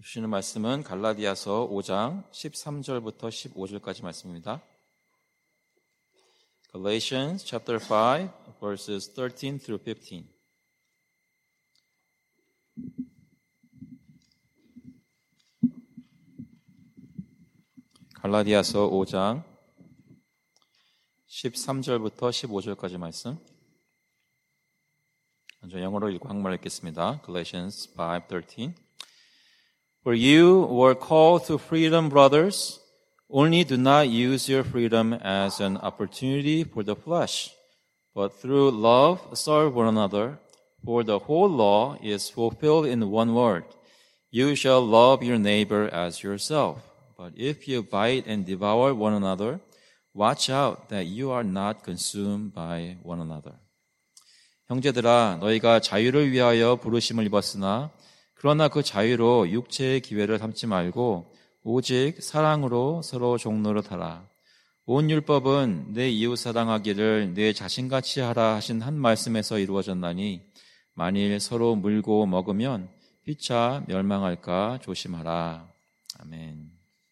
주시는 말씀은 갈라디아서 5장 13절부터 15절까지 말씀입니다. Galatians chapter 5 verses 13 through 15. 갈라디아서 5장 13절부터 15절까지 말씀. 먼저 영어로 읽고 한국말로 읽겠습니다. Galatians 5:13. For you were called to freedom, brothers. Only do not use your freedom as an opportunity for the flesh, but through love serve one another. For the whole law is fulfilled in one word: you shall love your neighbor as yourself. But if you bite and devour one another, watch out that you are not consumed by one another. 형제들아, 너희가 자유를 위하여 부르심을 입었으나 그러나 그 자유로 육체의 기회를 삼지 말고 오직 사랑으로 서로 종로를 하라. 온 율법은 내 이웃 사랑하기를 내 자신같이 하라 하신 한 말씀에서 이루어졌나니 만일 서로 물고 먹으면 피차 멸망할까 조심하라. 아멘.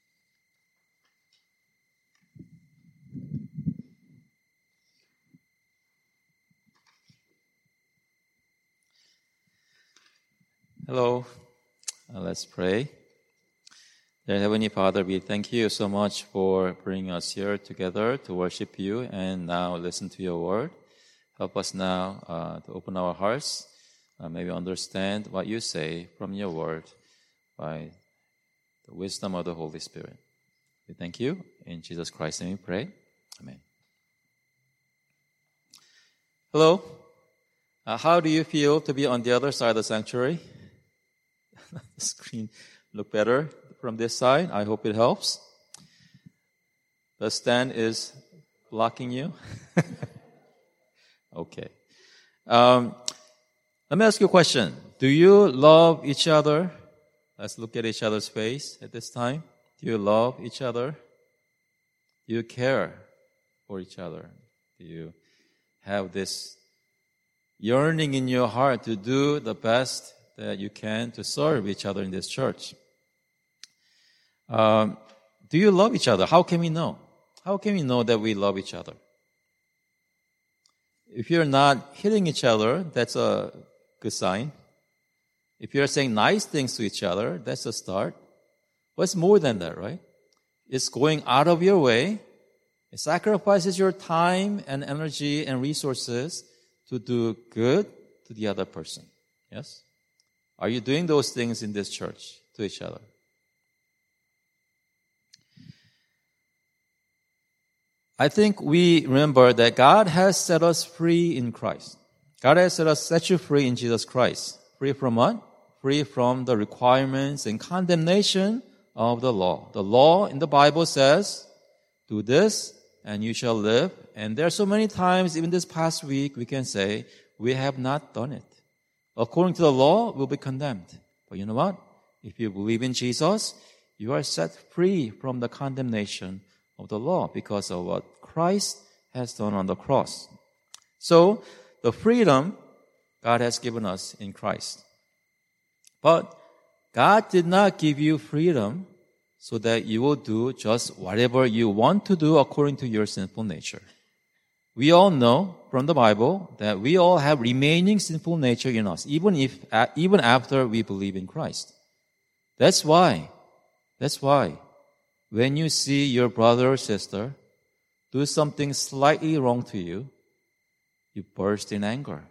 Hello, let's pray. Dear Heavenly Father, we thank you so much for bringing us here together to worship you and now listen to your word. Help us now to open our hearts, maybe understand what you say from your word by the wisdom of the Holy Spirit. We thank you. In Jesus Christ's name we pray. Amen. Hello. How do you feel to be on the other side of the sanctuary? The screen look better from this side. I hope it helps. The stand is blocking you. Okay. Let me ask you a question. Do you love each other? Let's look at each other's face at this time. Do you love each other? Do you care for each other? Do you have this yearning in your heart to do the best that you can to serve each other in this church? Do you love each other? How can we know? How can we know that we love each other? If you're not hitting each other, that's a good sign. If you're saying nice things to each other, that's a start. But it's more than that, right? It's going out of your way. It sacrifices your time and energy and resources to do good to the other person. Yes? Are you doing those things in this church to each other? I think we remember that God has set us free in Christ. God has set you free in Jesus Christ. Free from what? Free from the requirements and condemnation of the law. The law in the Bible says, do this and you shall live. And there are so many times, even this past week, we can say, we have not done it. According to the law, we'll be condemned. But you know what? If you believe in Jesus, you are set free from the condemnation of the law because of what Christ has done on the cross. So, the freedom God has given us in Christ. But God did not give you freedom so that you will do just whatever you want to do according to your sinful nature. We all know from the Bible that we all have remaining sinful nature in us, even after we believe in Christ. That's why, when you see your brother or sister do something slightly wrong to you, you burst in anger.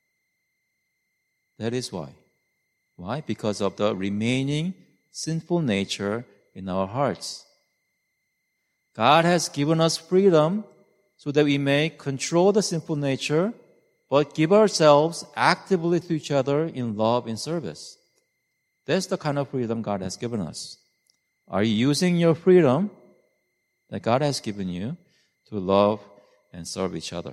That is why. Why? Because of the remaining sinful nature in our hearts. God has given us freedom so that we may control the sinful nature, but give ourselves actively to each other in love and service. That's the kind of freedom God has given us. Are you using your freedom that God has given you to love and serve each other?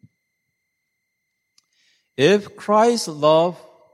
If Christ's love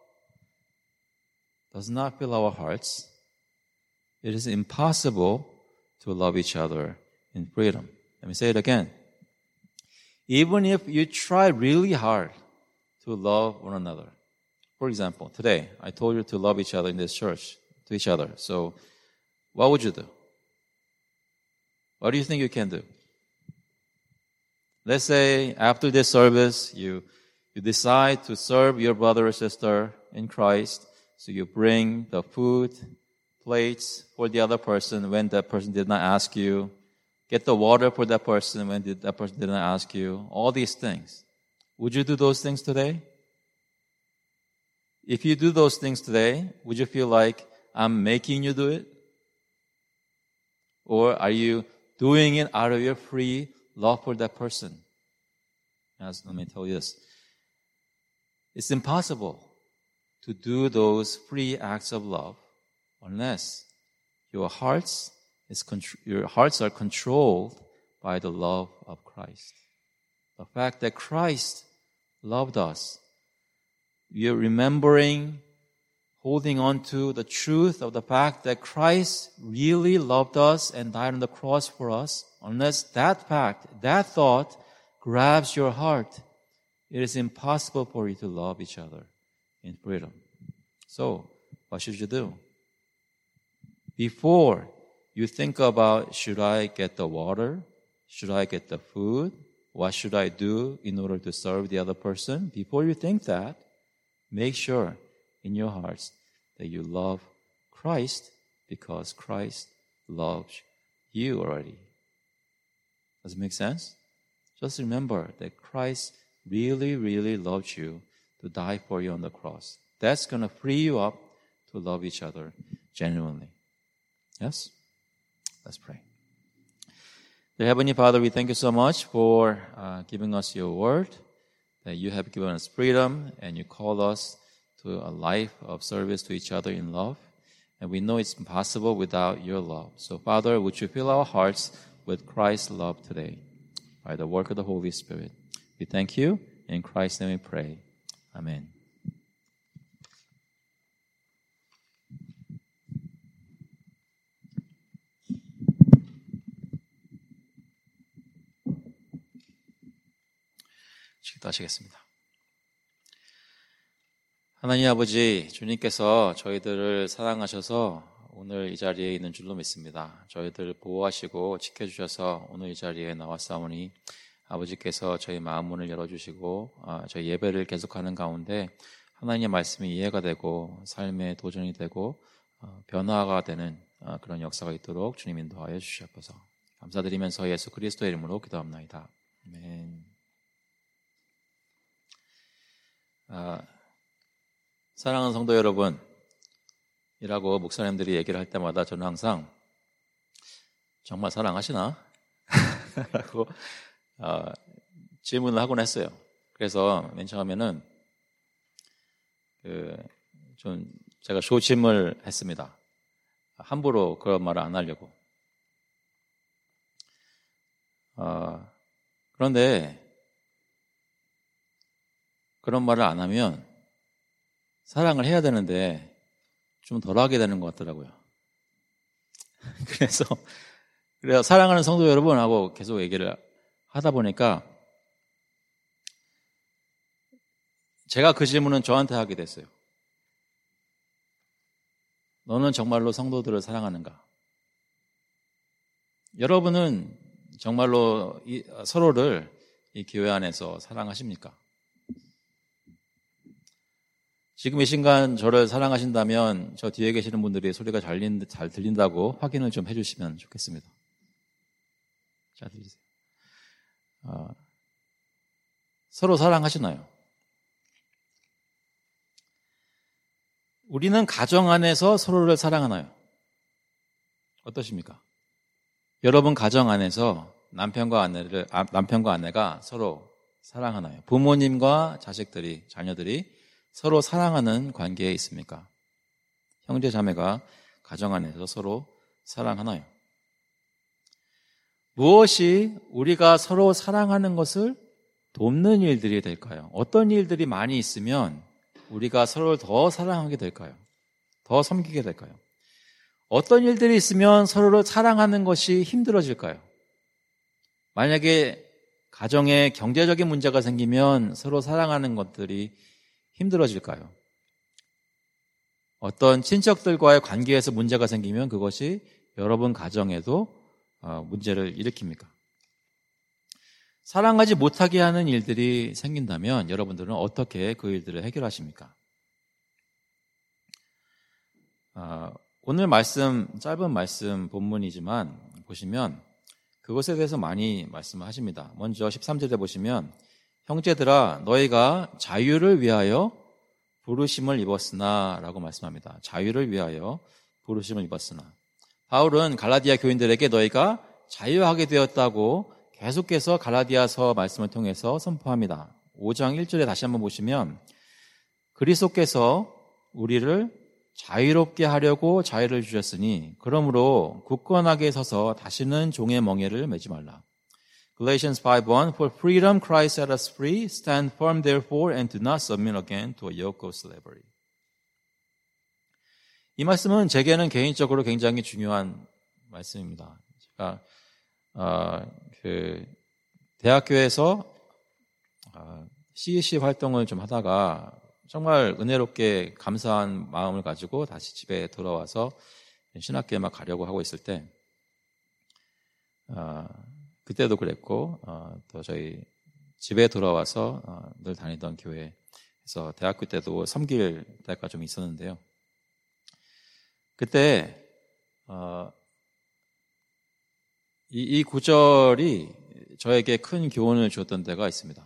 does not fill our hearts, it is impossible to love each other in freedom. Let me say it again. Even if you try really hard to love one another. For example, today, I told you to love each other in this church. to each other. So, what would you do? What do you think you can do? Let's say after this service, you decide to serve your brother or sister in Christ. So you bring the food, plates for the other person when that person did not ask you. Get the water for that person when that person did not ask you. All these things. Would you do those things today? If you do those things today, would you feel like I'm making you do it? Or are you doing it out of your free love for that person? Let me tell you this. It's impossible to do those free acts of love unless your hearts are controlled by the love of Christ. The fact that Christ loved us. You're remembering, holding on to the truth of the fact that Christ really loved us and died on the cross for us. Unless that fact, that thought grabs your heart, it is impossible for you to love each other in freedom. So, what should you do? Before you think about, should I get the water? Should I get the food? What should I do in order to serve the other person? Before you think that, make sure in your hearts that you love Christ because Christ loves you already. Does it make sense? Just remember that Christ really, really loves you to die for you on the cross. That's going to free you up to love each other genuinely. Yes? Let's pray. Dear Heavenly Father, we thank you so much for giving us your word, that you have given us freedom and you call us to a life of service to each other in love. And we know it's impossible without your love. So, Father, would you fill our hearts with Christ's love today by the work of the Holy Spirit. We thank you. In Christ's name we pray. Amen. 기도하시겠습니다. 하나님 아버지, 주님께서 저희들을 사랑하셔서 오늘 이 자리에 있는 줄로 믿습니다. 저희들을 보호하시고 지켜주셔서 오늘 이 자리에 나왔사오니 아버지께서 저희 마음 문을 열어주시고 저희 예배를 계속하는 가운데 하나님의 말씀이 이해가 되고 삶의 도전이 되고 변화가 되는 그런 역사가 있도록 주님 인도하여 주시옵소서. 감사드리면서 예수 그리스도의 이름으로 기도합나이다. 아멘. 사랑하는 성도 여러분, 이라고 목사님들이 얘기를 할 때마다 저는 항상 정말 사랑하시나? 라고 질문을 하곤 했어요. 그래서 맨 처음에는 좀 제가 조심을 했습니다. 함부로 그런 말을 안 하려고. 그런데 그런 말을 안 하면 사랑을 해야 되는데 좀 덜하게 되는 것 같더라고요. 그래서 사랑하는 성도 여러분하고 계속 얘기를 하다 보니까 제가 그 질문은 저한테 하게 됐어요. 너는 정말로 성도들을 사랑하는가? 여러분은 정말로 서로를 이 교회 안에서 사랑하십니까? 지금 이 순간 저를 사랑하신다면 저 뒤에 계시는 분들이 소리가 잘 들린다고 확인을 좀 해주시면 좋겠습니다. 잘 들리세요? 서로 사랑하시나요? 우리는 가정 안에서 서로를 사랑하나요? 어떠십니까? 여러분 가정 안에서 남편과 아내가 서로 사랑하나요? 부모님과 자식들이, 자녀들이 서로 사랑하는 관계에 있습니까? 형제 자매가 가정 안에서 서로 사랑하나요? 무엇이 우리가 서로 사랑하는 것을 돕는 일들이 될까요? 어떤 일들이 많이 있으면 우리가 서로를 더 사랑하게 될까요? 더 섬기게 될까요? 어떤 일들이 있으면 서로를 사랑하는 것이 힘들어질까요? 만약에 가정에 경제적인 문제가 생기면 서로 사랑하는 것들이 힘들어질까요? 어떤 친척들과의 관계에서 문제가 생기면 그것이 여러분 가정에도 문제를 일으킵니까? 사랑하지 못하게 하는 일들이 생긴다면 여러분들은 어떻게 그 일들을 해결하십니까? 오늘 말씀, 짧은 말씀 본문이지만 보시면 그것에 대해서 많이 말씀을 하십니다. 먼저 13절에 보시면 형제들아 너희가 자유를 위하여 부르심을 입었으나 라고 말씀합니다. 자유를 위하여 부르심을 입었으나. 바울은 갈라디아 교인들에게 너희가 자유하게 되었다고 계속해서 갈라디아서 말씀을 통해서 선포합니다. 5장 1절에 다시 한번 보시면 그리스도께서 우리를 자유롭게 하려고 자유를 주셨으니 그러므로 굳건하게 서서 다시는 종의 멍에를 매지 말라. Galatians 5:1 For freedom Christ set us free. Stand firm therefore and do not submit again to a yoke of slavery. 이 말씀은 제게는 개인적으로 굉장히 중요한 말씀입니다. 제가 대학교에서 CEC 활동을 좀 하다가 정말 은혜롭게 감사한 마음을 가지고 다시 집에 돌아와서 신학교에 막 가려고 하고 있을 때 그때도 그랬고 또 저희 집에 돌아와서 늘 다니던 교회에서 대학교 때도 섬길 때가 좀 있었는데요. 그때 이 구절이 저에게 큰 교훈을 줬던 때가 있습니다.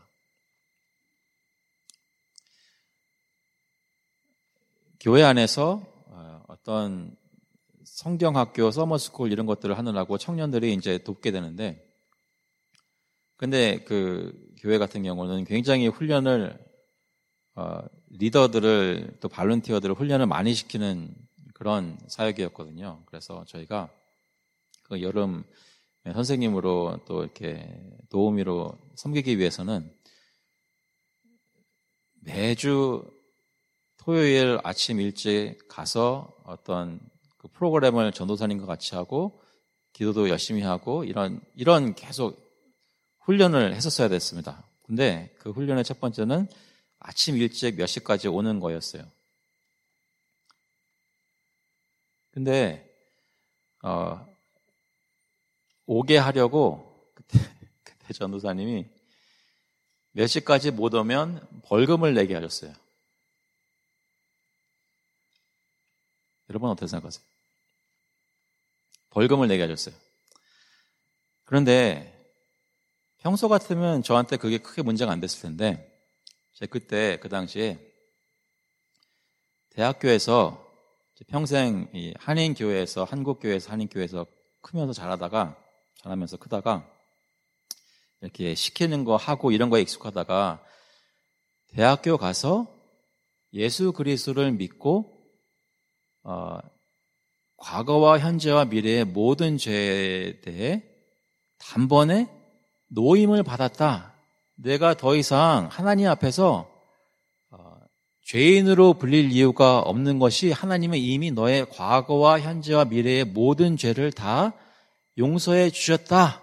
교회 안에서 어떤 성경학교, 서머스쿨 이런 것들을 하느라고 청년들이 이제 돕게 되는데 근데 그 교회 같은 경우는 굉장히 훈련을 리더들을 또 발런티어들을 훈련을 많이 시키는 그런 사역이었거든요. 그래서 저희가 그 여름 선생님으로 또 이렇게 도우미로 섬기기 위해서는 매주 토요일 아침 일찍 가서 어떤 그 프로그램을 전도사님과 같이 하고 기도도 열심히 하고 이런 계속 훈련을 했었어야 됐습니다. 근데 그 훈련의 첫 번째는 아침 일찍 몇 시까지 오는 거였어요. 근데 오게 하려고 그때 전도사님이 몇 시까지 못 오면 벌금을 내게 하셨어요. 여러분 어떻게 생각하세요? 벌금을 내게 하셨어요. 그런데 평소 같으면 저한테 그게 크게 문제가 안 됐을 텐데 제가 그때 그 당시에 대학교에서 평생 이 한인교회에서 한국교회에서 한인교회에서 크면서 자라면서 크다가 이렇게 시키는 거 하고 이런 거에 익숙하다가 대학교 가서 예수 그리스도를 믿고 과거와 현재와 미래의 모든 죄에 대해 단번에 노임을 받았다. 내가 더 이상 하나님 앞에서 죄인으로 불릴 이유가 없는 것이 하나님은 이미 너의 과거와 현재와 미래의 모든 죄를 다 용서해 주셨다.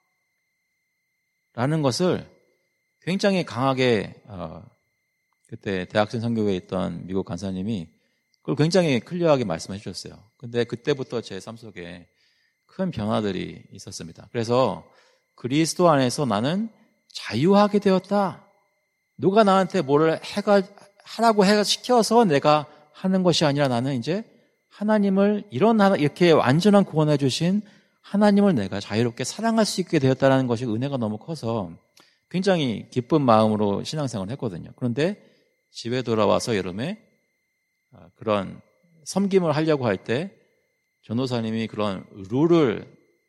라는 것을 굉장히 강하게 그때 대학생 선교회에 있던 미국 간사님이 그걸 굉장히 클리어하게 말씀해 주셨어요. 근데 그때부터 제 삶 속에 큰 변화들이 있었습니다. 그래서 그리스도 안에서 나는 자유하게 되었다. 누가 나한테 뭐를 하라고 시켜서 내가 하는 것이 아니라 나는 이제 하나님을 이렇게 완전한 구원해 주신 하나님을 내가 자유롭게 사랑할 수 있게 되었다는 것이 은혜가 너무 커서 굉장히 기쁜 마음으로 신앙생활을 했거든요. 그런데 집에 돌아와서 여름에 그런 섬김을 하려고 할 때 전도사님이 그런 룰을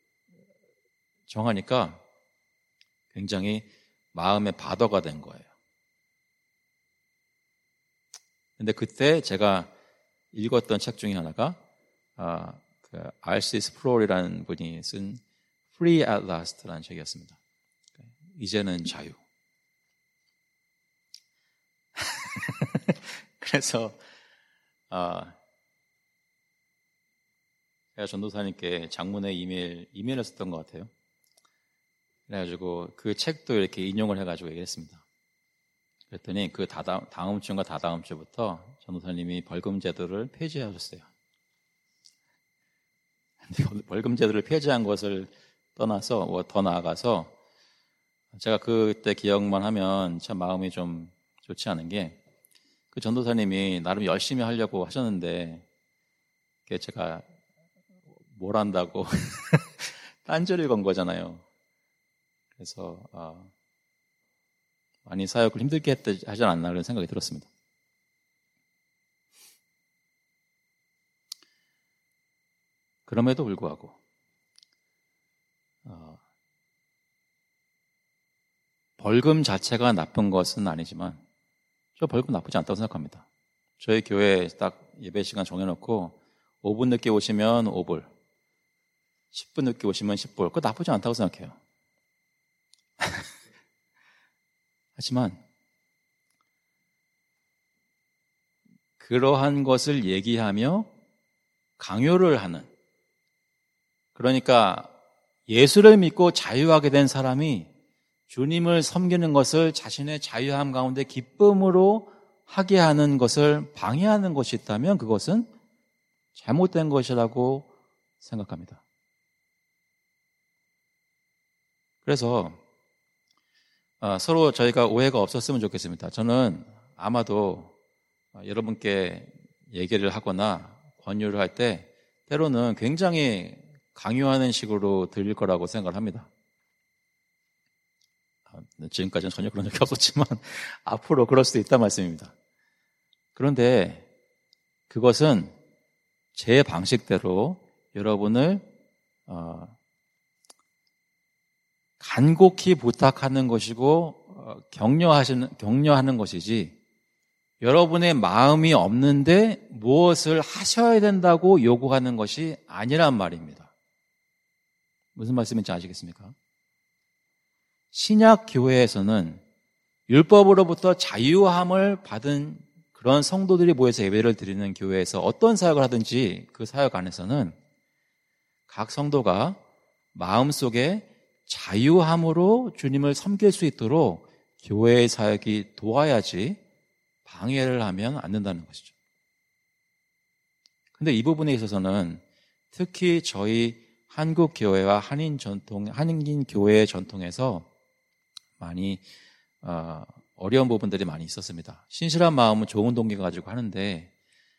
정하니까 굉장히 마음의 바더가 된 거예요. 근데 그때 제가 읽었던 책 중에 하나가 그 R.C. 스프롤이라는 분이 쓴 Free at Last라는 책이었습니다. 이제는 자유. 그래서 제가 전도사님께 장문의 이메일을 썼던 것 같아요. 그래가지고 그 책도 이렇게 인용을 해가지고 얘기했습니다. 그랬더니 그 다음 주인가 다다음 주부터 전도사님이 벌금 제도를 폐지하셨어요. 벌금 제도를 폐지한 것을 떠나서 더 나아가서 제가 그때 기억만 하면 참 마음이 좀 좋지 않은 게 그 전도사님이 나름 열심히 하려고 하셨는데 그게 제가 뭘 한다고 딴소리를 건 거잖아요. 그래서 많이 사역을 힘들게 하지 않았나 그런 생각이 들었습니다. 그럼에도 불구하고 벌금 자체가 나쁜 것은 아니지만 저 벌금 나쁘지 않다고 생각합니다. 저희 교회에 딱 예배 시간 정해놓고 5분 늦게 오시면 5불, 10분 늦게 오시면 10불. 그거 나쁘지 않다고 생각해요. 하지만 그러한 것을 얘기하며 강요를 하는, 그러니까 예수를 믿고 자유하게 된 사람이 주님을 섬기는 것을 자신의 자유함 가운데 기쁨으로 하게 하는 것을 방해하는 것이 있다면 그것은 잘못된 것이라고 생각합니다. 그래서 서로 저희가 오해가 없었으면 좋겠습니다. 저는 아마도 여러분께 얘기를 하거나 권유를 할 때 때로는 굉장히 강요하는 식으로 들릴 거라고 생각을 합니다. 지금까지는 전혀 그런 적이 없었지만 앞으로 그럴 수도 있다는 말씀입니다. 그런데 그것은 제 방식대로 여러분을 간곡히 부탁하는 것이고 격려하는 것이지 여러분의 마음이 없는데 무엇을 하셔야 된다고 요구하는 것이 아니란 말입니다. 무슨 말씀인지 아시겠습니까? 신약 교회에서는 율법으로부터 자유함을 받은 그런 성도들이 모여서 예배를 드리는 교회에서 어떤 사역을 하든지 그 사역 안에서는 각 성도가 마음속에 자유함으로 주님을 섬길 수 있도록 교회의 사역이 도와야지 방해를 하면 안 된다는 것이죠. 그런데 이 부분에 있어서는 특히 저희 한국 교회와 한인 교회의 전통에서 많이 어려운 부분들이 많이 있었습니다. 신실한 마음은 좋은 동기 가지고 하는데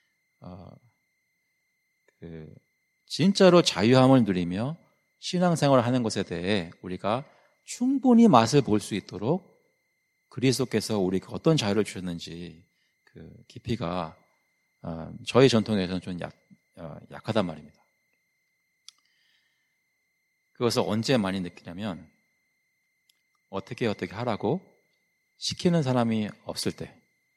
진짜로 자유함을 누리며 신앙생활을 하는 것에 대해 우리가 충분히 맛을 볼 수 있도록 그리스도께서 우리가 어떤 자유를 주셨는지 그 깊이가 저희 전통에서는 좀 약하단 말입니다. 그것을 언제 많이 느끼냐면 어떻게 하라고 시키는 사람이 없을 때,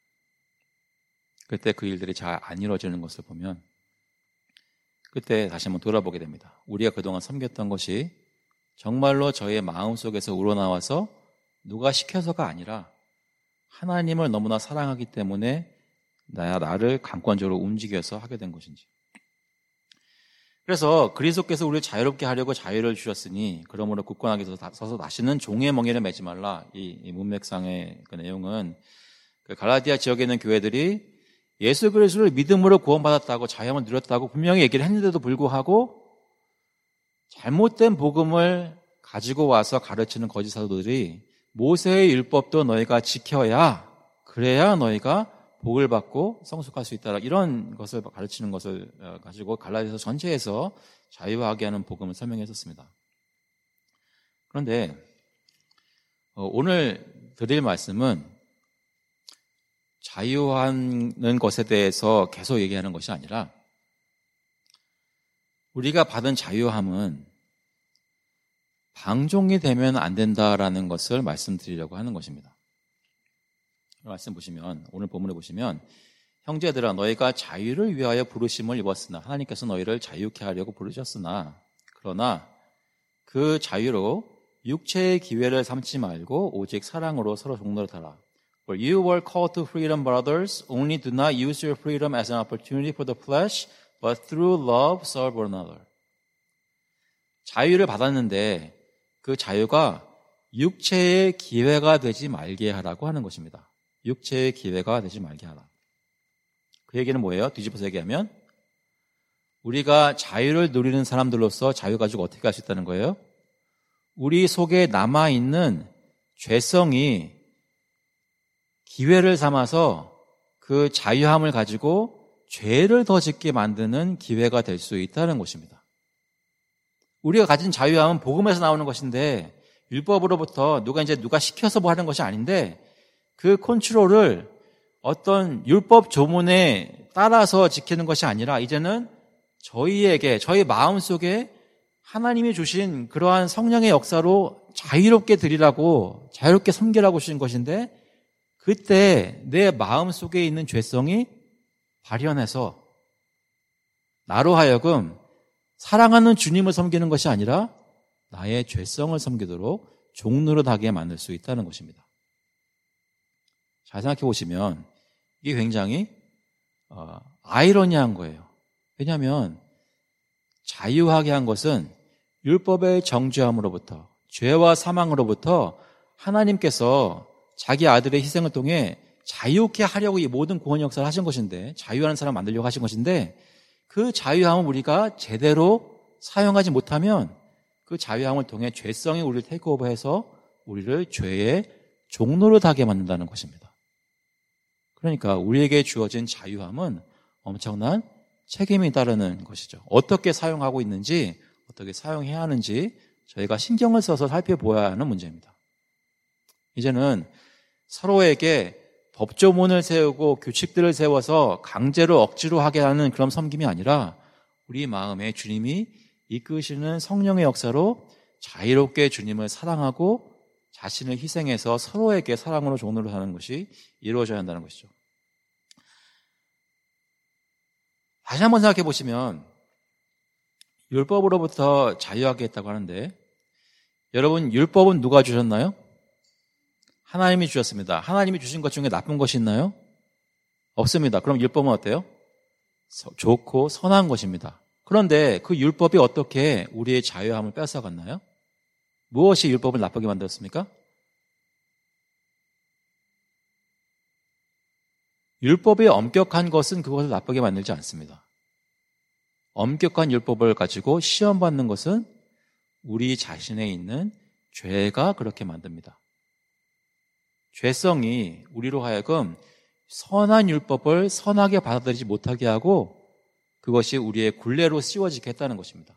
그때 그 일들이 잘 안 이루어지는 것을 보면 그때 다시 한번 돌아보게 됩니다. 우리가 그동안 섬겼던 것이 정말로 저의 마음속에서 우러나와서 누가 시켜서가 아니라 하나님을 너무나 사랑하기 때문에 나를 강권적으로 움직여서 하게 된 것인지. 그래서 그리스도께서 우리를 자유롭게 하려고 자유를 주셨으니 그러므로 굳건하게 서서 다시는 종의 멍에를 매지 말라. 이 문맥상의 그 내용은 그 갈라디아 지역에 있는 교회들이 예수 그리스도를 믿음으로 구원받았다고 자유함을 누렸다고 분명히 얘기를 했는데도 불구하고 잘못된 복음을 가지고 와서 가르치는 거짓 사도들이 모세의 율법도 너희가 지켜야 그래야 너희가 복을 받고 성숙할 수 있다. 이런 것을 가르치는 것을 가지고 갈라디아서 전체에서 자유하게 하는 복음을 설명했었습니다. 그런데 오늘 드릴 말씀은 자유하는 것에 대해서 계속 얘기하는 것이 아니라 우리가 받은 자유함은 방종이 되면 안 된다라는 것을 말씀드리려고 하는 것입니다. 말씀 보시면, 오늘 본문에 보시면 형제들아 너희가 자유를 위하여 부르심을 입었으나 하나님께서 너희를 자유케 하려고 부르셨으나 그러나 그 자유로 육체의 기회를 삼지 말고 오직 사랑으로 서로 동노릇하라. For you were called to freedom, brothers. Only do not use your freedom as an opportunity for the flesh, but through love serve one another. 자유를 받았는데 그 자유가 육체의 기회가 되지 말게 하라고 하는 것입니다. 육체의 기회가 되지 말게 하라. 그 얘기는 뭐예요? 뒤집어서 얘기하면 우리가 자유를 누리는 사람들로서 자유 가지고 어떻게 할 수 있다는 거예요? 우리 속에 남아있는 죄성이 기회를 삼아서 그 자유함을 가지고 죄를 더 짓게 만드는 기회가 될 수 있다는 것입니다. 우리가 가진 자유함은 복음에서 나오는 것인데 율법으로부터 누가 시켜서 뭐 하는 것이 아닌데 그 컨트롤을 어떤 율법 조문에 따라서 지키는 것이 아니라 이제는 저희 마음속에 하나님이 주신 그러한 성령의 역사로 자유롭게 드리라고 자유롭게 섬기라고 주신 것인데 그때 내 마음속에 있는 죄성이 발현해서 나로 하여금 사랑하는 주님을 섬기는 것이 아니라 나의 죄성을 섬기도록 종노릇하게 만들 수 있다는 것입니다. 잘 생각해 보시면 이게 굉장히 아이러니한 거예요. 왜냐하면 자유하게 한 것은 율법의 정죄함으로부터 죄와 사망으로부터 하나님께서 자기 아들의 희생을 통해 자유케 하려고 이 모든 구원 역사를 하신 것인데 자유하는 사람 만들려고 하신 것인데 그 자유함을 우리가 제대로 사용하지 못하면 그 자유함을 통해 죄성이 우리를 테이크오버해서 우리를 죄의 종노릇하게 만든다는 것입니다. 그러니까 우리에게 주어진 자유함은 엄청난 책임이 따르는 것이죠. 어떻게 사용하고 있는지 어떻게 사용해야 하는지 저희가 신경을 써서 살펴보아야 하는 문제입니다. 이제는 서로에게 법조문을 세우고 규칙들을 세워서 강제로 억지로 하게 하는 그런 섬김이 아니라 우리 마음에 주님이 이끄시는 성령의 역사로 자유롭게 주님을 사랑하고 자신을 희생해서 서로에게 사랑으로 종노릇 하는 것이 이루어져야 한다는 것이죠. 다시 한번 생각해 보시면 율법으로부터 자유하게 했다고 하는데 여러분 율법은 누가 주셨나요? 하나님이 주셨습니다. 하나님이 주신 것 중에 나쁜 것이 있나요? 없습니다. 그럼 율법은 어때요? 좋고 선한 것입니다. 그런데 그 율법이 어떻게 우리의 자유함을 뺏어갔나요? 무엇이 율법을 나쁘게 만들었습니까? 율법이 엄격한 것은 그것을 나쁘게 만들지 않습니다. 엄격한 율법을 가지고 시험받는 것은 우리 자신에 있는 죄가 그렇게 만듭니다. 죄성이 우리로 하여금 선한 율법을 선하게 받아들이지 못하게 하고 그것이 우리의 굴레로 씌워지게 했다는 것입니다.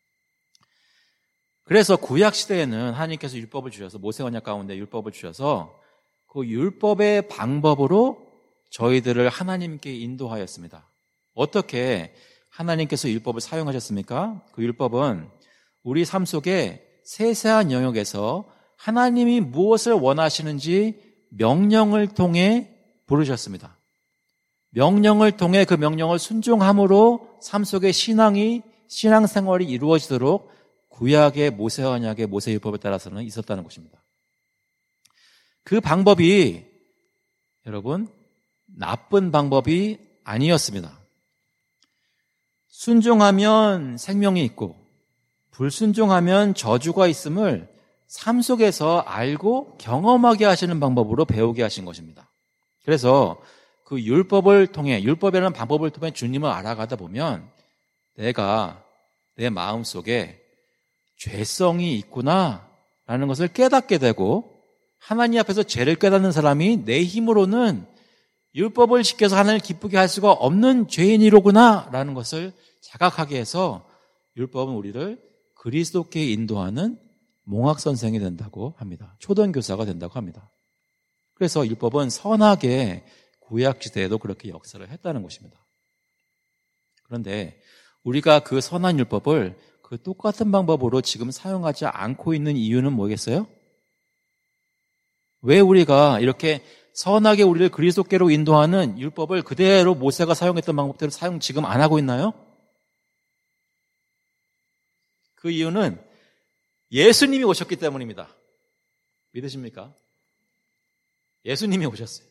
그래서 구약시대에는 하나님께서 율법을 주셔서 모세언약 가운데 율법을 주셔서 그 율법의 방법으로 저희들을 하나님께 인도하였습니다. 어떻게 하나님께서 율법을 사용하셨습니까? 그 율법은 우리 삶 속에 세세한 영역에서 하나님이 무엇을 원하시는지 명령을 통해 부르셨습니다. 명령을 통해 그 명령을 순종함으로 삶 속에 신앙생활이 이루어지도록 구약의 모세 언약의 모세 율법에 따라서는 있었다는 것입니다. 그 방법이 여러분 나쁜 방법이 아니었습니다. 순종하면 생명이 있고 불순종하면 저주가 있음을 삶 속에서 알고 경험하게 하시는 방법으로 배우게 하신 것입니다. 그래서 그 율법을 통해 율법이라는 방법을 통해 주님을 알아가다 보면 내가 내 마음속에 죄성이 있구나라는 것을 깨닫게 되고 하나님 앞에서 죄를 깨닫는 사람이 내 힘으로는 율법을 지켜서 하나님을 기쁘게 할 수가 없는 죄인이로구나라는 것을 자각하게 해서 율법은 우리를 그리스도께 인도하는 몽학선생이 된다고 합니다. 초등교사가 된다고 합니다. 그래서 율법은 선하게 구약시대에도 그렇게 역사를 했다는 것입니다. 그런데 우리가 그 선한 율법을 그 똑같은 방법으로 지금 사용하지 않고 있는 이유는 뭐겠어요? 왜 우리가 이렇게 선하게 우리를 그리스도께로 인도하는 율법을 그대로 모세가 사용했던 방법대로 지금 안 하고 있나요? 그 이유는 예수님이 오셨기 때문입니다. 믿으십니까? 예수님이 오셨어요.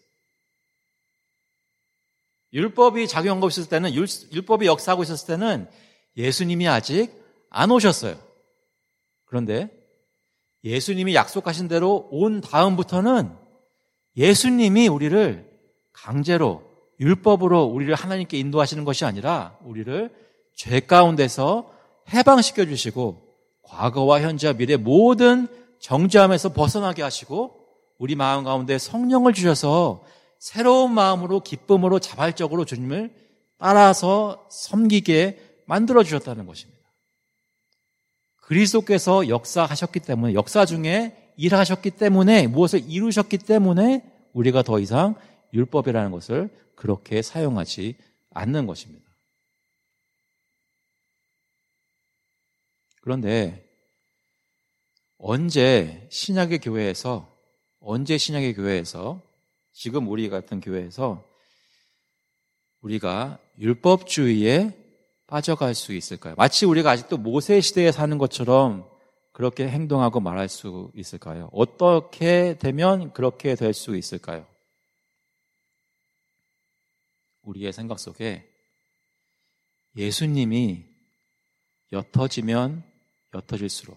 율법이 작용하고 있었을 때는, 율법이 역사하고 있었을 때는 예수님이 아직 안 오셨어요. 그런데 예수님이 약속하신 대로 온 다음부터는 예수님이 우리를 강제로 율법으로 우리를 하나님께 인도하시는 것이 아니라 우리를 죄 가운데서 해방시켜 주시고 과거와 현재와 미래 모든 정죄함에서 벗어나게 하시고 우리 마음 가운데 성령을 주셔서 새로운 마음으로 기쁨으로 자발적으로 주님을 따라서 섬기게 만들어 주셨다는 것입니다. 그리스도께서 역사하셨기 때문에, 역사 중에 일하셨기 때문에, 무엇을 이루셨기 때문에 우리가 더 이상 율법이라는 것을 그렇게 사용하지 않는 것입니다. 그런데 언제 신약의 교회에서 지금 우리 같은 교회에서 우리가 율법주의에 빠져갈 수 있을까요? 마치 우리가 아직도 모세 시대에 사는 것처럼 그렇게 행동하고 말할 수 있을까요? 어떻게 되면 그렇게 될 수 있을까요? 우리의 생각 속에 예수님이 옅어지면 옅어질수록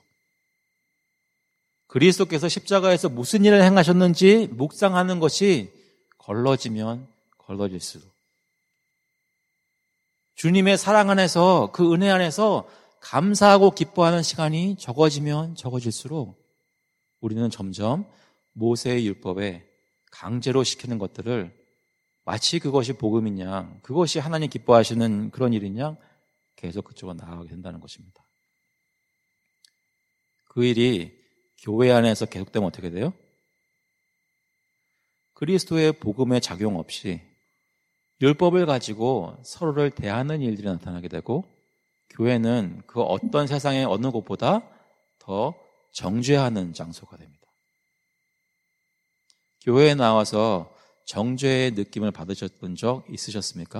그리스도께서 십자가에서 무슨 일을 행하셨는지 묵상하는 것이 걸러지면 걸러질수록 주님의 사랑 안에서 그 은혜 안에서 감사하고 기뻐하는 시간이 적어지면 적어질수록 우리는 점점 모세의 율법에 강제로 시키는 것들을 마치 그것이 복음인 양, 그것이 하나님 기뻐하시는 그런 일인 양 계속 그쪽으로 나아가게 된다는 것입니다. 그 일이 교회 안에서 계속되면 어떻게 돼요? 그리스도의 복음의 작용 없이 율법을 가지고 서로를 대하는 일들이 나타나게 되고 교회는 그 어떤 세상의 어느 곳보다 더 정죄하는 장소가 됩니다. 교회에 나와서 정죄의 느낌을 받으셨던 적 있으셨습니까?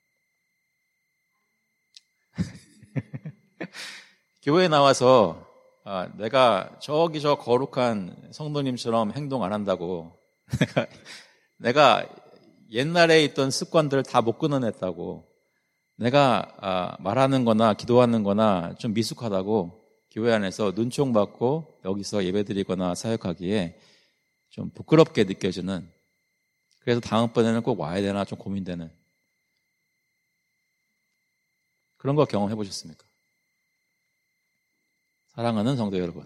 교회에 나와서 내가 저기 저 거룩한 성도님처럼 행동 안 한다고 내가 옛날에 있던 습관들을 다 못 끊어냈다고 내가 말하는 거나 기도하는 거나 좀 미숙하다고 교회 안에서 눈총 받고 여기서 예배드리거나 사역하기에 좀 부끄럽게 느껴지는, 그래서 다음번에는 꼭 와야 되나 좀 고민되는 그런 거 경험해 보셨습니까? 사랑하는 성도 여러분,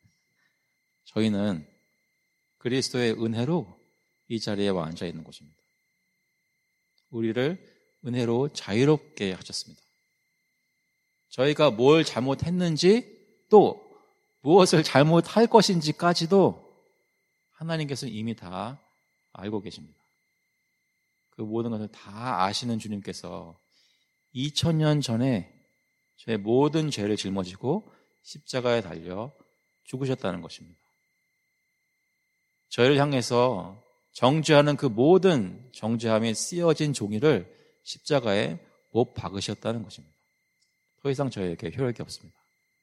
저희는 그리스도의 은혜로 이 자리에 와 앉아 있는 것입니다. 우리를 은혜로 자유롭게 하셨습니다. 저희가 뭘 잘못했는지 또 무엇을 잘못할 것인지까지도 하나님께서는 이미 다 알고 계십니다. 그 모든 것을 다 아시는 주님께서 2000년 전에 저의 모든 죄를 짊어지고 십자가에 달려 죽으셨다는 것입니다. 저희를 향해서 정죄하는 그 모든 정죄함이 쓰여진 종이를 십자가에 못 박으셨다는 것입니다. 더 이상 저희에게 효력이 없습니다.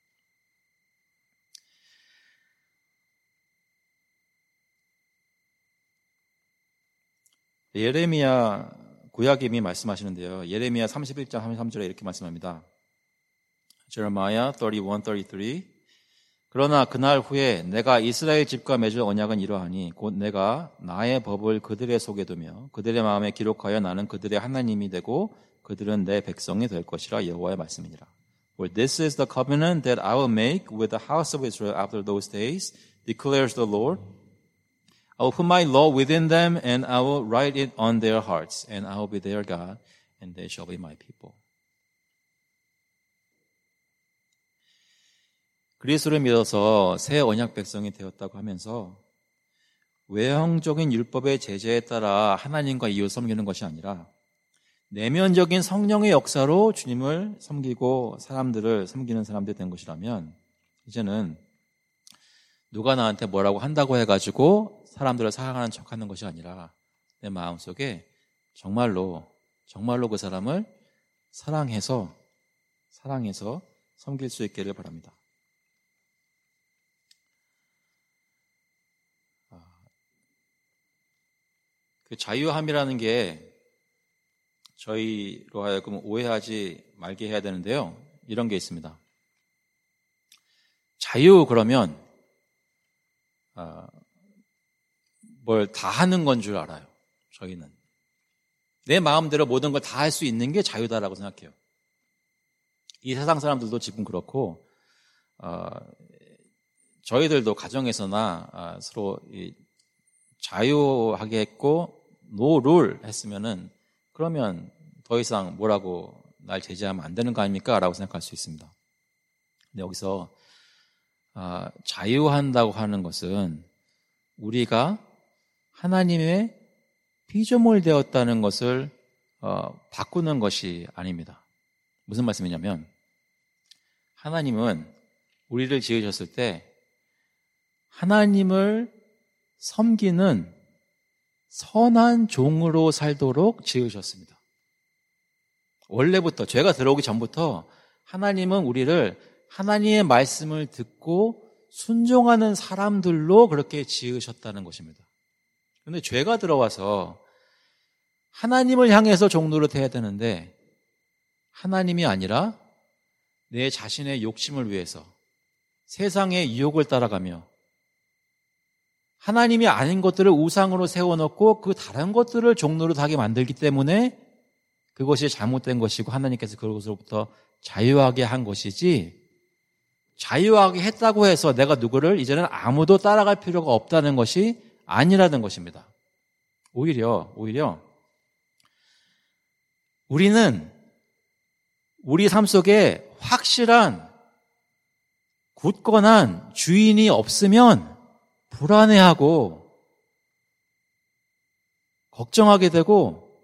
예레미야 구약임이 말씀하시는데요. 예레미야 31장 33절에 이렇게 말씀합니다. Jeremiah 31:33 그러나 그날 후에 내가 이스라엘 집과 맺을 언약은 이러하니 곧 내가 나의 법을 그들의 속에 두며 그들의 마음에 기록하여 나는 그들의 하나님이 되고 그들은 내 백성이 될 것이라 여호와의 말씀이니라. For this is the covenant that I will make with the house of Israel after those days, declares the Lord. I will put my law within them and I will write it on their hearts and I will be their God and they shall be my people. 그리스도를 믿어서 새 언약 백성이 되었다고 하면서 외형적인 율법의 제재에 따라 하나님과 이웃 섬기는 것이 아니라 내면적인 성령의 역사로 주님을 섬기고 사람들을 섬기는 사람들이 된 것이라면 이제는 누가 나한테 뭐라고 한다고 해가지고 사람들을 사랑하는 척하는 것이 아니라 내 마음속에 정말로 그 사람을 사랑해서 섬길 수 있기를 바랍니다. 그 자유함이라는 게 저희로 하여금 오해하지 말게 해야 되는데요. 이런 게 있습니다. 자유 그러면 뭘 다 하는 건 줄 알아요. 저희는. 내 마음대로 모든 걸 다 할 수 있는 게 자유다라고 생각해요. 이 세상 사람들도 지금 그렇고 저희들도 가정에서나 서로 자유하게 했고 노룰 했으면은 그러면 더 이상 뭐라고 날 제재하면 안 되는 거 아닙니까? 라고 생각할 수 있습니다. 근데 여기서 자유한다고 하는 것은 우리가 하나님의 피조물 되었다는 것을 바꾸는 것이 아닙니다. 무슨 말씀이냐면 하나님은 우리를 지으셨을 때 하나님을 섬기는 선한 종으로 살도록 지으셨습니다. 원래부터 죄가 들어오기 전부터 하나님은 우리를 하나님의 말씀을 듣고 순종하는 사람들로 그렇게 지으셨다는 것입니다. 그런데 죄가 들어와서 하나님을 향해서 종노릇해야 되는데 하나님이 아니라 내 자신의 욕심을 위해서 세상의 유혹을 따라가며 하나님이 아닌 것들을 우상으로 세워놓고 그 다른 것들을 종노릇하게 만들기 때문에 그것이 잘못된 것이고 하나님께서 그것으로부터 자유하게 한 것이지 자유하게 했다고 해서 내가 누구를 이제는 아무도 따라갈 필요가 없다는 것이 아니라는 것입니다. 오히려 우리는 우리 삶 속에 확실한 굳건한 주인이 없으면 불안해하고 걱정하게 되고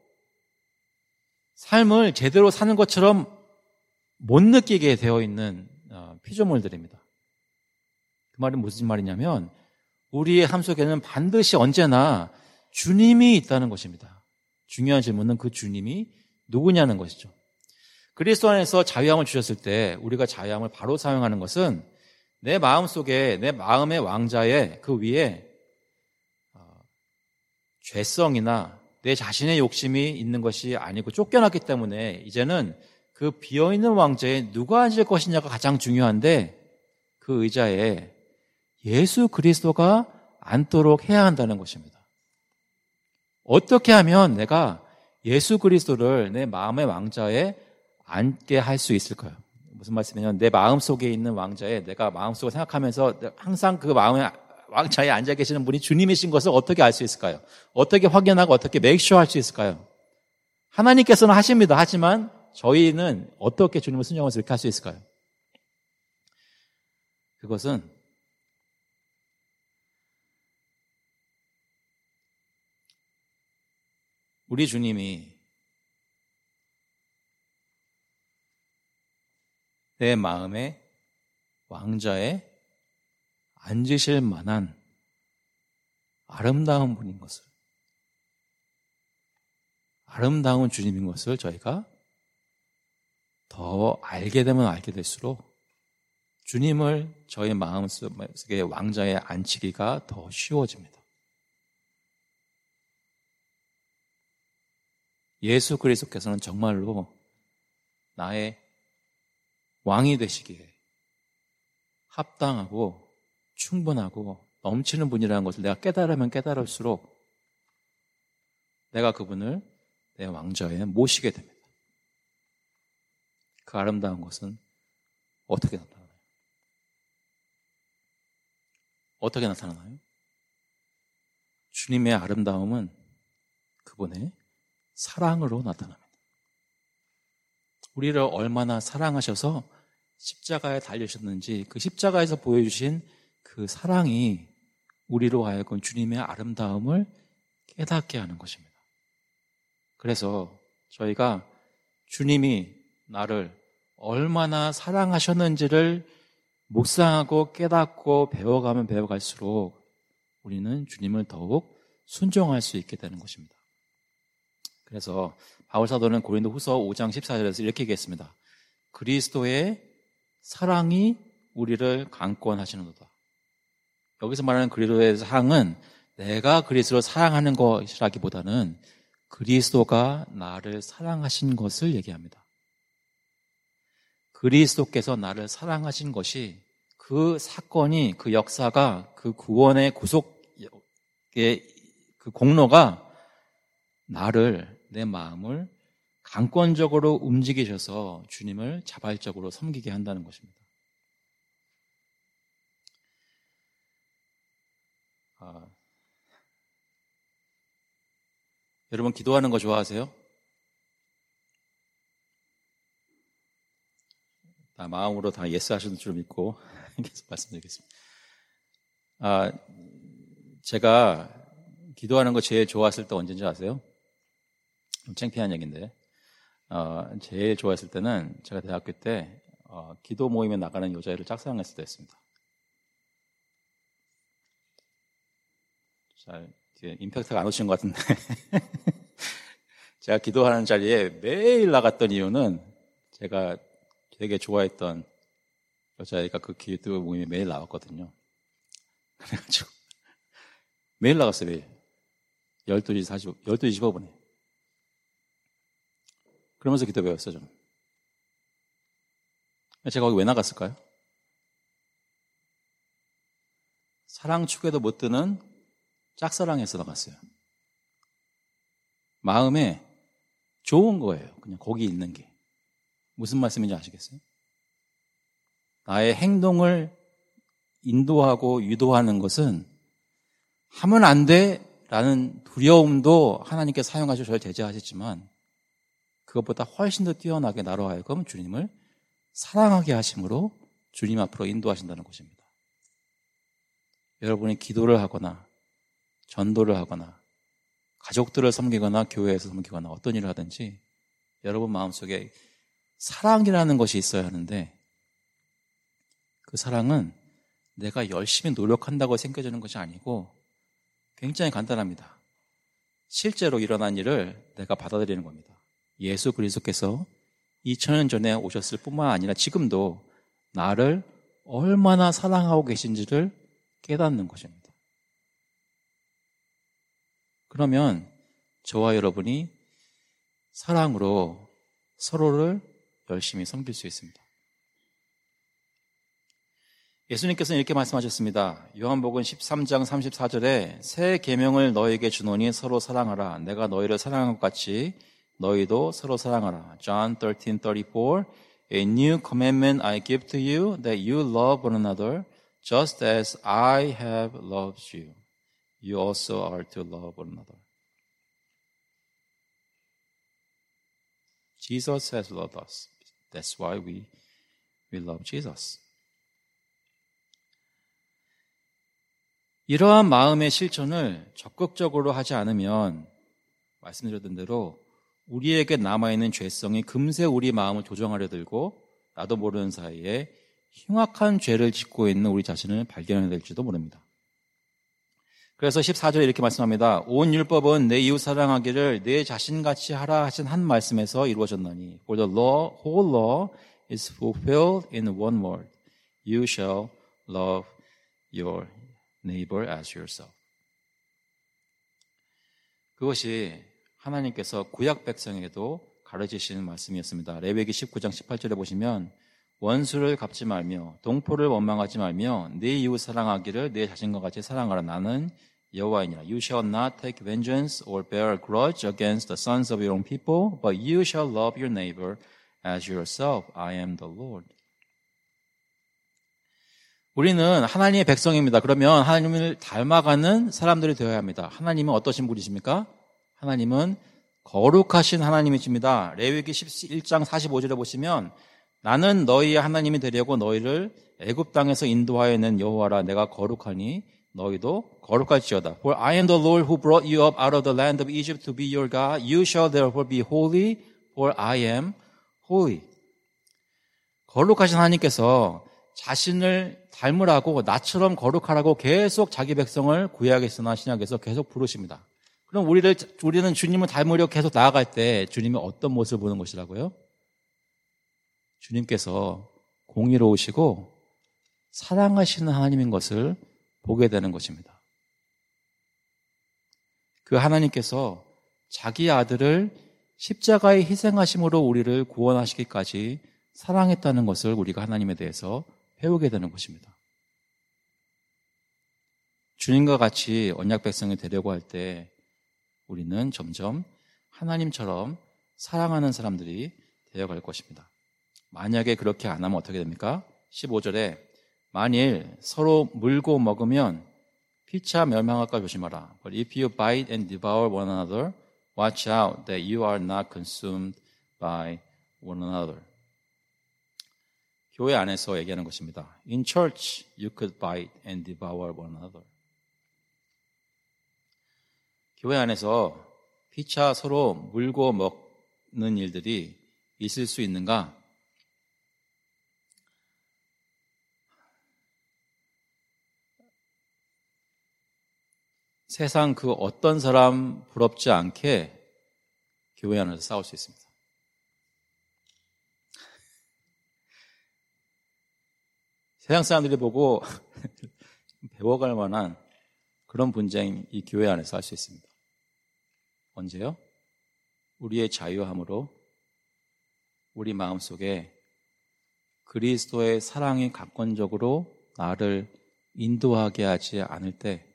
삶을 제대로 사는 것처럼 못 느끼게 되어 있는 피조물들입니다. 그 말은 무슨 말이냐면 우리의 삶 속에는 반드시 언제나 주님이 있다는 것입니다. 중요한 질문은 그 주님이 누구냐는 것이죠. 그리스도 안에서 자유함을 주셨을 때 우리가 자유함을 바로 사용하는 것은 내 마음 속에 내 마음의 왕자의 그 위에 죄성이나 내 자신의 욕심이 있는 것이 아니고 쫓겨났기 때문에 이제는 그 비어있는 왕좌에 누가 앉을 것이냐가 가장 중요한데 그 의자에 예수 그리스도가 앉도록 해야 한다는 것입니다. 어떻게 하면 내가 예수 그리스도를 내 마음의 왕좌에 앉게 할 수 있을까요? 무슨 말씀이냐면 내 마음속에 있는 왕좌에 내가 마음속으로 생각하면서 항상 그 마음의 왕좌에 앉아 계시는 분이 주님이신 것을 어떻게 알 수 있을까요? 어떻게 확인하고 어떻게 메이크쇼 할 수 있을까요? 하나님께서는 하십니다. 하지만 저희는 어떻게 주님을 순종해서 이렇게 할 수 있을까요? 그것은 우리 주님이 내 마음의 왕좌에 앉으실 만한 아름다운 분인 것을, 아름다운 주님인 것을 저희가 더 알게 되면 알게 될수록 주님을 저희 마음속의 왕좌에 앉히기가 더 쉬워집니다. 예수 그리스도께서는 정말로 나의 왕이 되시기에 합당하고 충분하고 넘치는 분이라는 것을 내가 깨달으면 깨달을수록 내가 그분을 내 왕좌에 모시게 됩니다. 그 아름다운 것은 어떻게 나타나나요? 어떻게 나타나나요? 주님의 아름다움은 그분의 사랑으로 나타납니다. 우리를 얼마나 사랑하셔서 십자가에 달리셨는지 그 십자가에서 보여주신 그 사랑이 우리로 하여금 주님의 아름다움을 깨닫게 하는 것입니다. 그래서 저희가 주님이 나를 얼마나 사랑하셨는지를 묵상하고 깨닫고 배워가면 배워갈수록 우리는 주님을 더욱 순종할 수 있게 되는 것입니다. 그래서 바울사도는 고린도후서 5장 14절에서 이렇게 얘기했습니다. 그리스도의 사랑이 우리를 강권하시는도다. 여기서 말하는 그리스도의 사랑은 내가 그리스도를 사랑하는 것이라기보다는 그리스도가 나를 사랑하신 것을 얘기합니다. 그리스도께서 나를 사랑하신 것이 그 사건이 그 역사가 그 구원의 구속의 그 공로가 나를, 내 마음을 강권적으로 움직이셔서 주님을 자발적으로 섬기게 한다는 것입니다. 여러분 기도하는 거 좋아하세요? 다 마음으로 다 예스 하시는 줄 믿고 계속 말씀드리겠습니다. 제가 기도하는 거 제일 좋아했을 때 언제인지 아세요? 좀 창피한 얘기인데 제일 좋아했을 때는 제가 대학교 때 기도 모임에 나가는 여자애를 짝사랑했을 때였습니다. 잘 임팩트가 안 오신 것 같은데 제가 기도하는 자리에 매일 나갔던 이유는 제가 되게 좋아했던 여자애가 그 기도 모임에 매일 나왔거든요. 그래가지고 매일 나갔어요. 매일 12시 15분에 그러면서 기도 배웠어요. 저는. 제가 거기 왜 나갔을까요? 사랑 축에도 못 드는 짝사랑해서 나갔어요. 마음에 좋은 거예요. 그냥 거기 있는 게. 무슨 말씀인지 아시겠어요? 나의 행동을 인도하고 유도하는 것은 하면 안 돼 라는 두려움도 하나님께 사용하셔서 저를 제재하셨지만 그것보다 훨씬 더 뛰어나게 나로 하여금 주님을 사랑하게 하심으로 주님 앞으로 인도하신다는 것입니다. 여러분이 기도를 하거나 전도를 하거나 가족들을 섬기거나 교회에서 섬기거나 어떤 일을 하든지 여러분 마음속에 사랑이라는 것이 있어야 하는데 그 사랑은 내가 열심히 노력한다고 생겨지는 것이 아니고 굉장히 간단합니다. 실제로 일어난 일을 내가 받아들이는 겁니다. 예수 그리스도께서 2000년 전에 오셨을 뿐만 아니라 지금도 나를 얼마나 사랑하고 계신지를 깨닫는 것입니다. 그러면 저와 여러분이 사랑으로 서로를 열심히 섬길 수 있습니다. 예수님께서는 이렇게 말씀하셨습니다. 요한복음 13장 34절에 새 계명을 너희에게 주노니 서로 사랑하라. 내가 너희를 사랑한 것 같이 너희도 서로 사랑하라. John 13:34 A new commandment I give to you that you love one another just as I have loved you. You also are to love one another. Jesus has loved us. That's why we love Jesus. 이러한 마음의 실천을 적극적으로 하지 않으면 말씀드렸던 대로 우리에게 남아있는 죄성이 금세 우리 마음을 조정하려 들고 나도 모르는 사이에 흉악한 죄를 짓고 있는 우리 자신을 발견하게 될지도 모릅니다. 그래서 14절에 이렇게 말씀합니다. 온 율법은 내 이웃 사랑하기를 내 자신같이 하라 하신 한 말씀에서 이루어졌나니 For the law, whole law is fulfilled in one word. You shall love your neighbor as yourself. 그것이 하나님께서 구약 백성에게도 가르치시는 말씀이었습니다. 레위기 19장 18절에 보시면 원수를 갚지 말며 동포를 원망하지 말며 네 이웃 사랑하기를 내 자신과 같이 사랑하라. 나는 여호와이니라. You shall not take vengeance or bear a grudge against the sons of your own people, but you shall love your neighbor as yourself. I am the Lord. 우리는 하나님의 백성입니다. 그러면 하나님을 닮아가는 사람들이 되어야 합니다. 하나님은 어떠신 분이십니까? 하나님은 거룩하신 하나님이십니다. 레위기 11장 45절에 보시면 나는 너희의 하나님이 되려고 너희를 애굽 땅에서 인도하여 낸 여호와라. 내가 거룩하니 너희도 거룩할지어다. For I am the Lord who brought you up out of the land of Egypt to be your God. You shall therefore be holy, for I am holy. 거룩하신 하나님께서 자신을 닮으라고 나처럼 거룩하라고 계속 자기 백성을 구약에서나 신약에서 계속 부르십니다. 그럼 우리는 주님을 닮으려고 계속 나아갈 때 주님이 어떤 모습을 보는 것이라고요? 주님께서 공의로우시고 사랑하시는 하나님인 것을 보게 되는 것입니다. 그 하나님께서 자기 아들을 십자가에 희생하심으로 우리를 구원하시기까지 사랑했다는 것을 우리가 하나님에 대해서 배우게 되는 것입니다. 주님과 같이 언약 백성이 되려고 할 때 우리는 점점 하나님처럼 사랑하는 사람들이 되어갈 것입니다. 만약에 그렇게 안 하면 어떻게 됩니까? 15절에 만일 서로 물고 먹으면 피차 멸망할까 조심하라. But if you bite and devour one another, watch out that you are not consumed by one another. 교회 안에서 얘기하는 것입니다. In church, you could bite and devour one another. 교회 안에서 피차 서로 물고 먹는 일들이 있을 수 있는가? 세상 그 어떤 사람 부럽지 않게 교회 안에서 싸울 수 있습니다. 세상 사람들이 보고 배워갈 만한 그런 분쟁이 이 교회 안에서 할 수 있습니다. 언제요? 우리의 자유함으로 우리 마음속에 그리스도의 사랑이 각권적으로 나를 인도하게 하지 않을 때,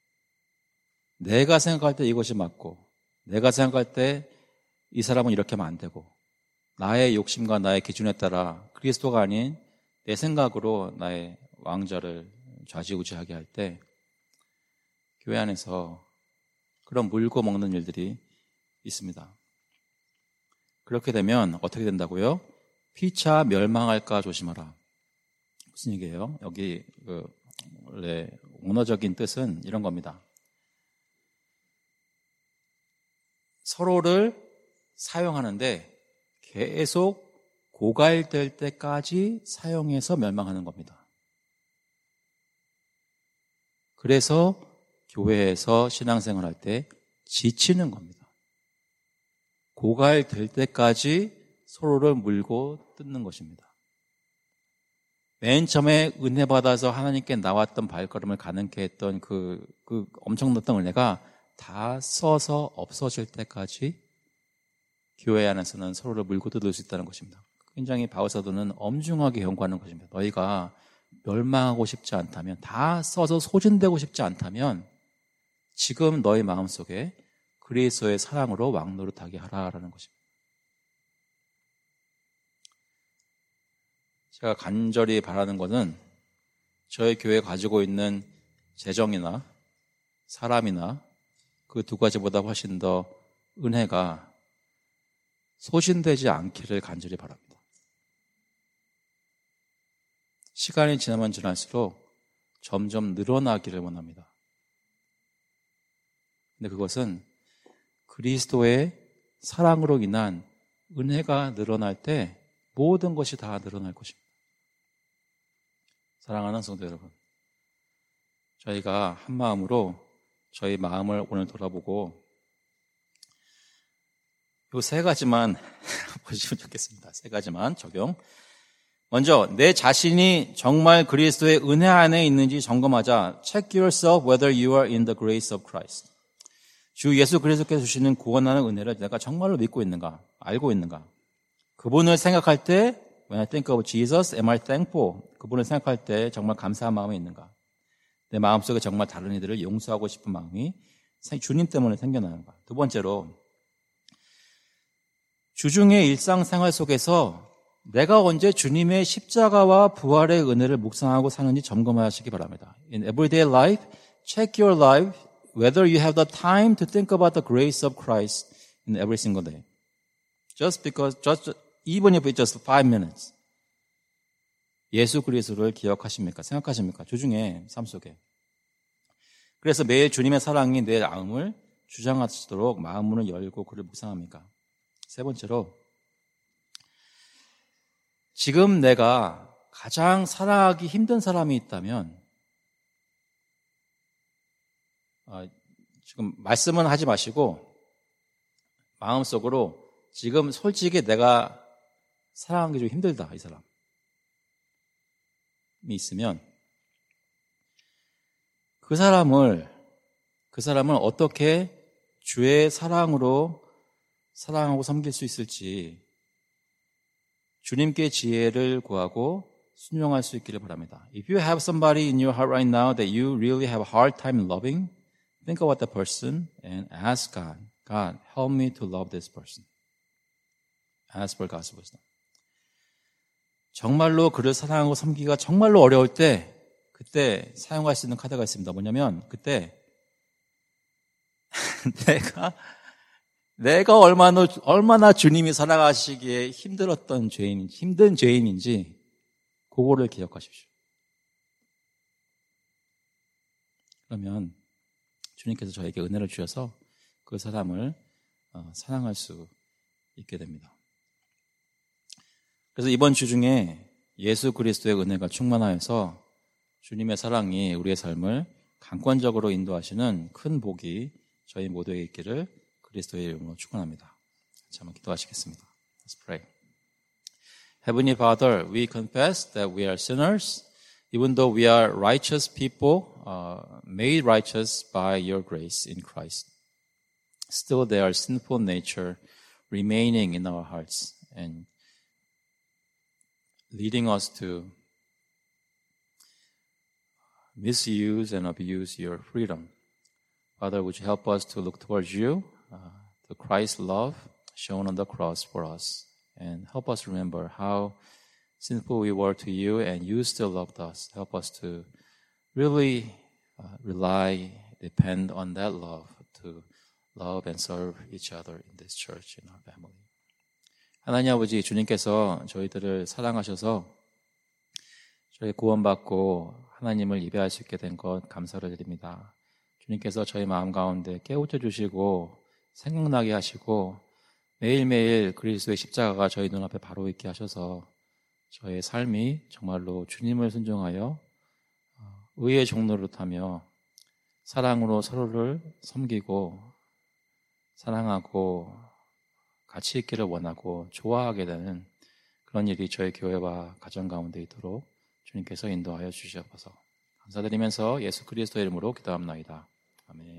내가 생각할 때 이것이 맞고 내가 생각할 때 이 사람은 이렇게 하면 안 되고 나의 욕심과 나의 기준에 따라 그리스도가 아닌 내 생각으로 나의 왕좌를 좌지우지하게 할 때 교회 안에서 그런 물고 먹는 일들이 있습니다. 그렇게 되면 어떻게 된다고요? 피차 멸망할까 조심하라. 무슨 얘기예요? 여기 원래 원어적인 뜻은 이런 겁니다. 서로를 사용하는데 계속 고갈될 때까지 사용해서 멸망하는 겁니다. 그래서 교회에서 신앙생활 할 때 지치는 겁니다. 고갈될 때까지 서로를 물고 뜯는 것입니다. 맨 처음에 은혜 받아서 하나님께 나왔던 발걸음을 가능케 했던 그 엄청났던 은혜가 다 써서 없어질 때까지 교회 안에서는 서로를 물고 뜯을 수 있다는 것입니다. 굉장히 바울 사도는 엄중하게 경고하는 것입니다. 너희가 멸망하고 싶지 않다면, 다 써서 소진되고 싶지 않다면 지금 너희 마음속에 그리스도의 사랑으로 왕노릇하게 하라라는 것입니다. 제가 간절히 바라는 것은 저희 교회에 가지고 있는 재정이나 사람이나 그 두 가지보다 훨씬 더 은혜가 소진되지 않기를 간절히 바랍니다. 시간이 지나면 지날수록 점점 늘어나기를 원합니다. 근데 그것은 그리스도의 사랑으로 인한 은혜가 늘어날 때 모든 것이 다 늘어날 것입니다. 사랑하는 성도 여러분, 저희가 한 마음으로 저희 마음을 오늘 돌아보고 요 세 가지만 보시면 좋겠습니다. 세 가지만 적용. 먼저 내 자신이 정말 그리스도의 은혜 안에 있는지 점검하자. Check yourself whether you are in the grace of Christ. 주 예수 그리스도께서 주시는 구원하는 은혜를 내가 정말로 믿고 있는가, 알고 있는가. 그분을 생각할 때 When I think of Jesus, am I thankful? 그분을 생각할 때 정말 감사한 마음이 있는가. 내 마음속에 정말 다른 이들을 용서하고 싶은 마음이 주님 때문에 생겨나는가. 두 번째로 주중의 일상생활 속에서 내가 언제 주님의 십자가와 부활의 은혜를 묵상하고 사는지 점검하시기 바랍니다. In everyday life, check your life whether you have the time to think about the grace of Christ in every single day. Even if it's just 5 minutes. 예수 그리스도를 기억하십니까? 생각하십니까? 주중에 삶 속에. 그래서 매일 주님의 사랑이 내 마음을 주장하시도록 마음 문을 열고 그를 묵상합니까? 세 번째로, 지금 내가 가장 사랑하기 힘든 사람이 있다면, 지금 말씀은 하지 마시고 마음속으로 지금 솔직히 내가 사랑하기 좀 힘들다, 이 사람이 있으면 그 사람을 어떻게 주의 사랑으로 사랑하고 섬길 수 있을지 주님께 지혜를 구하고 순종할 수 있기를 바랍니다. If you have somebody in your heart right now that you really have a hard time loving, think about that person and ask God, God, help me to love this person. Ask for God's wisdom. 정말로 그를 사랑하고 섬기기가 정말로 어려울 때 그때 사용할 수 있는 카드가 있습니다. 뭐냐면 그때 내가 얼마나 주님이 사랑하시기에 힘든 죄인인지 그거를 기억하십시오. 그러면 주님께서 저에게 은혜를 주셔서 그 사람을 사랑할 수 있게 됩니다. 그래서 이번 주 중에 예수 그리스도의 은혜가 충만하여서 주님의 사랑이 우리의 삶을 강권적으로 인도하시는 큰 복이 저희 모두에게 있기를 그리스도의 이름으로 축원합니다. 한번 기도하시겠습니다. Let's pray. Heavenly Father, we confess that we are sinners, even though we are righteous people, made righteous by your grace in Christ. Still there are sinful nature remaining in our hearts and leading us to misuse and abuse your freedom. Father, would you help us to look towards you, to Christ's love shown on the cross for us, and help us remember how sinful we were to you and you still loved us. Help us to really depend on that love to love and serve each other in this church, in our family. 하나님 아버지, 주님께서 저희들을 사랑하셔서 저희 구원받고 하나님을 예배할 수 있게 된 것 감사를 드립니다. 주님께서 저희 마음 가운데 깨우쳐 주시고 생각나게 하시고 매일매일 그리스도의 십자가가 저희 눈앞에 바로 있게 하셔서 저의 삶이 정말로 주님을 순종하여 의의 종로를 타며 사랑으로 서로를 섬기고 사랑하고 같이 있기를 원하고 좋아하게 되는 그런 일이 저희 교회와 가정 가운데 있도록 주님께서 인도하여 주시옵소서. 감사드리면서 예수 그리스도의 이름으로 기도합나이다.